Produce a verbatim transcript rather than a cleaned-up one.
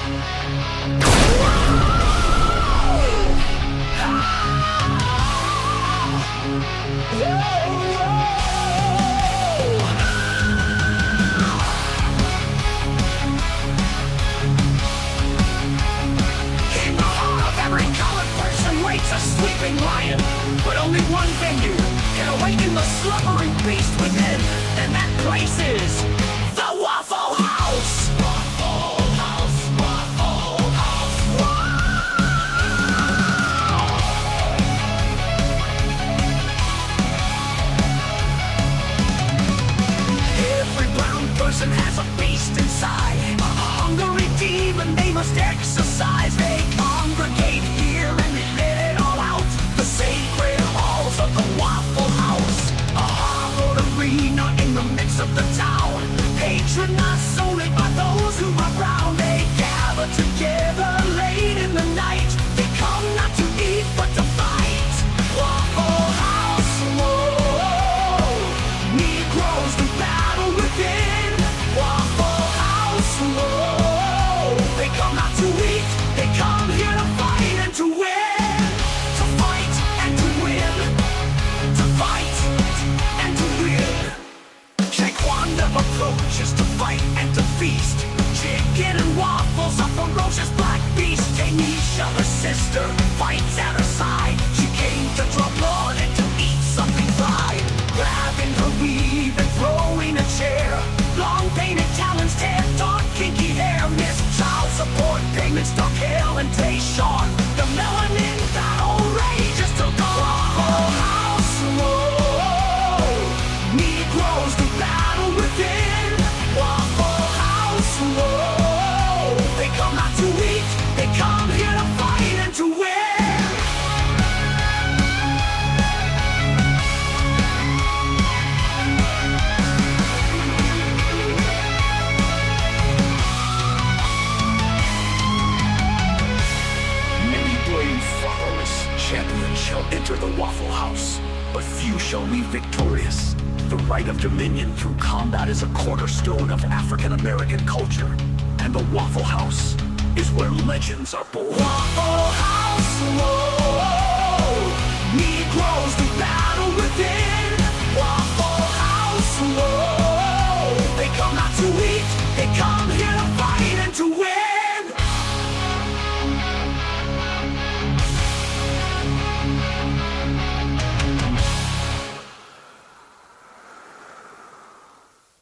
A sleeping lion, but only one venue can awaken the slumbering beast within, and that place is the Waffle House. Waffle House, Waffle House. Every brown person has a beast inside, a hungry demon they must exercise. They congregate here and they let it all out. The sacred halls of the Waffle House, a hallowed arena in the midst of the town, patronized only by those who are brown. They gather together late in the night. They come not to eat but to fight. Waffle House, whoa, Negroes do battle within. Waffle House, whoa, they come not to eat, they come here to fight and to win. To fight and to win. To fight and to win. Shaquanda approaches to fight and to feast. Chicken and waffles, a ferocious black beast. Tanisha, her sister, fights at her side. She came to draw blood and to eat something fried. Grabbing her weave and throwing a chair. Long painted talons, tan, dark, kinky hair. Missed child support payments, dark hair and Tayshawn. The melanin battle rages to go. Waffle House, whoa, Negroes do battle within. Waffle House, whoa, they come not to eat, they come here to fight and to win. Champions shall enter the Waffle House, but few shall leave victorious. The right of dominion through combat is a cornerstone of African-American culture, and the Waffle House is where legends are born. Waffle House, whoa, Negroes do battle within. Waffle House, whoa, they come not to eat.